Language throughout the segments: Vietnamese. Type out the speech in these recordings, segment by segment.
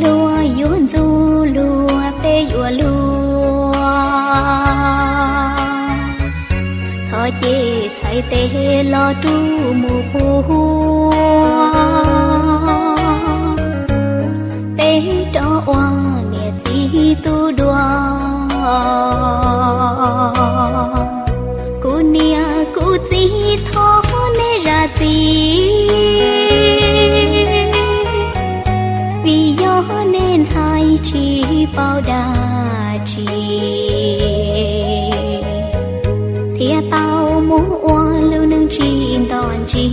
lúa yuan du lúa tê yua lúa thọ chê chạy tê lo tru mù phù bê đó oa nè chi tu đua cô nia cô chi thọ nè ra chi vì gió nên thay chỉ bao đà chỉ thì tao muốn oa lưu nâng chi toàn chi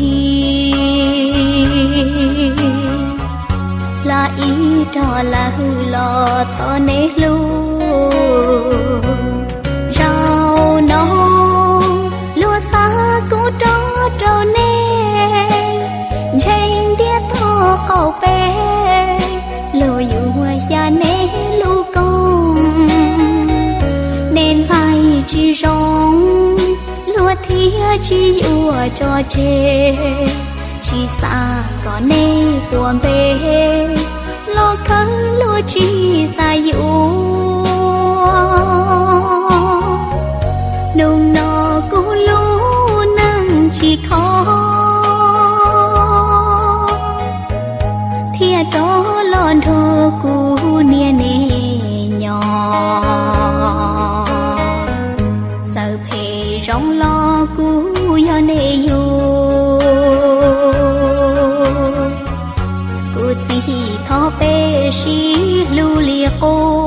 là ý trò là hư lò thọ nế lu rau nó lúa xa cũng trò trâu nê trên đĩa thọ cầu bé lô yu xa nế lu công nên phải chỉ rong lúa thía chỉ yu cho chê chỉ xa có nê buồn bê lo khăn lúa chỉ xa yu nung nọ cú lú năng chỉ khó thia đó lon thơ cú nia nê nhỏ giờ phê rong lo cú yo nê yu cú chỉ thọ bê shi lu lia cô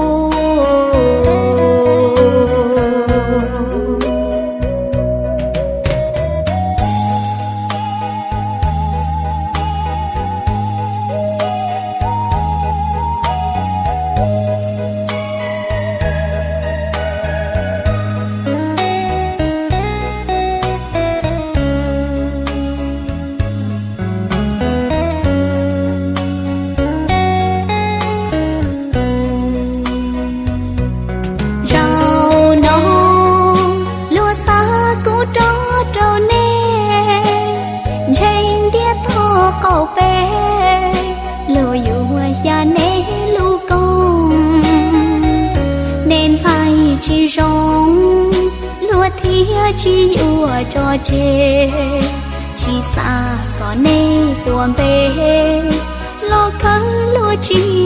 cầu bé lô yu xa nế lu công nên phải chỉ rong lúa thía chỉ yu cho chê chỉ xa có nế buồn bê lo khăn lúa chỉ